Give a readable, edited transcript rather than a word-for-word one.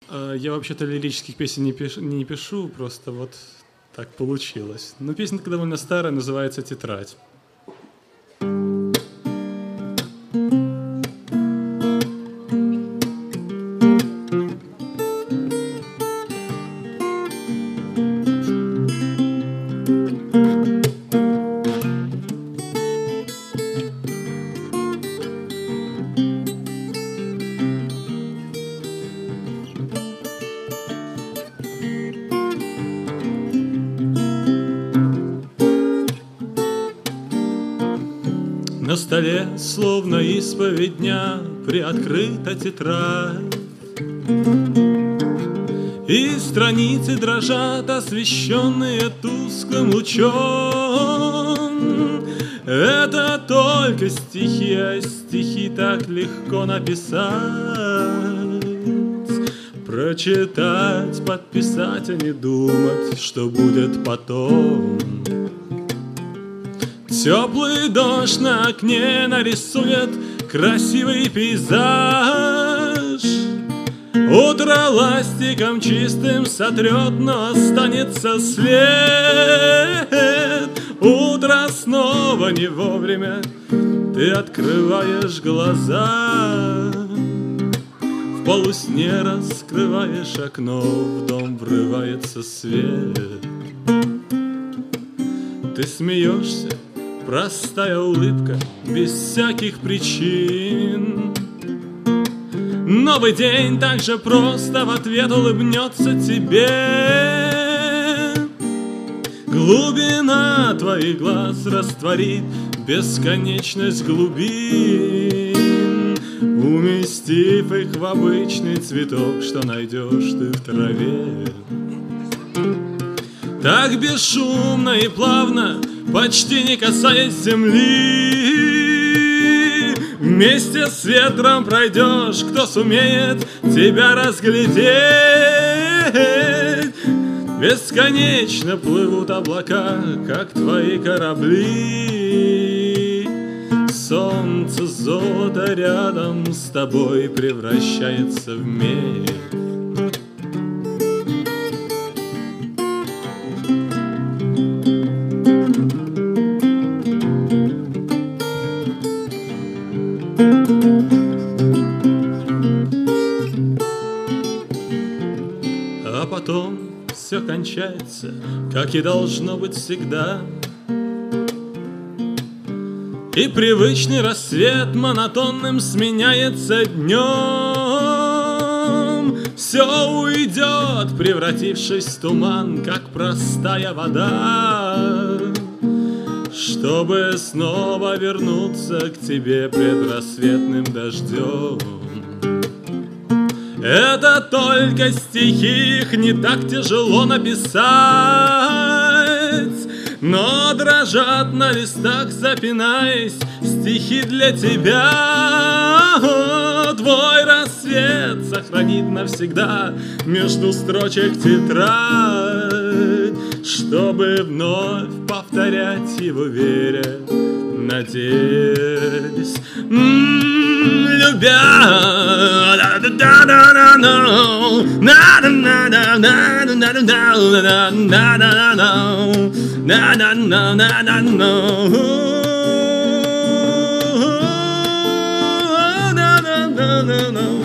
Я вообще-то лирических песен не пишу, просто вот так получилось. Но песенка довольно старая, называется «Тетрадь». На столе, словно исповедь дня, приоткрыта тетрадь, и страницы дрожат, освещенные тусклым лучом. Это только стихи, а стихи так легко написать, прочитать, подписать, а не думать, что будет потом. Теплый дождь на окне нарисует красивый пейзаж. Утро ластиком чистым сотрет, но останется след. Утро снова не вовремя, ты открываешь глаза. В полусне раскрываешь окно, в дом врывается свет. Ты смеешься, простая улыбка, без всяких причин. Новый день так же просто в ответ улыбнется тебе. Глубина твоих глаз растворит бесконечность глубин, уместив их в обычный цветок, что найдешь ты в траве. Так бесшумно и плавно, почти не касаясь земли, вместе с ветром пройдешь, кто сумеет тебя разглядеть. Бесконечно плывут облака, как твои корабли. Солнце, золото рядом с тобой превращается в медь. А потом все кончается, как и должно быть всегда. И привычный рассвет монотонным сменяется днем. Все уйдет, превратившись в туман, как простая вода, чтобы снова вернуться к тебе предрассветным дождем. Это только стихи, их не так тяжело написать, но дрожат на листах, запинаясь, стихи для тебя. Твой рассвет сохранит навсегда между строчек тетрадь, чтобы вновь повторять его, веря, надеясь, любя. No.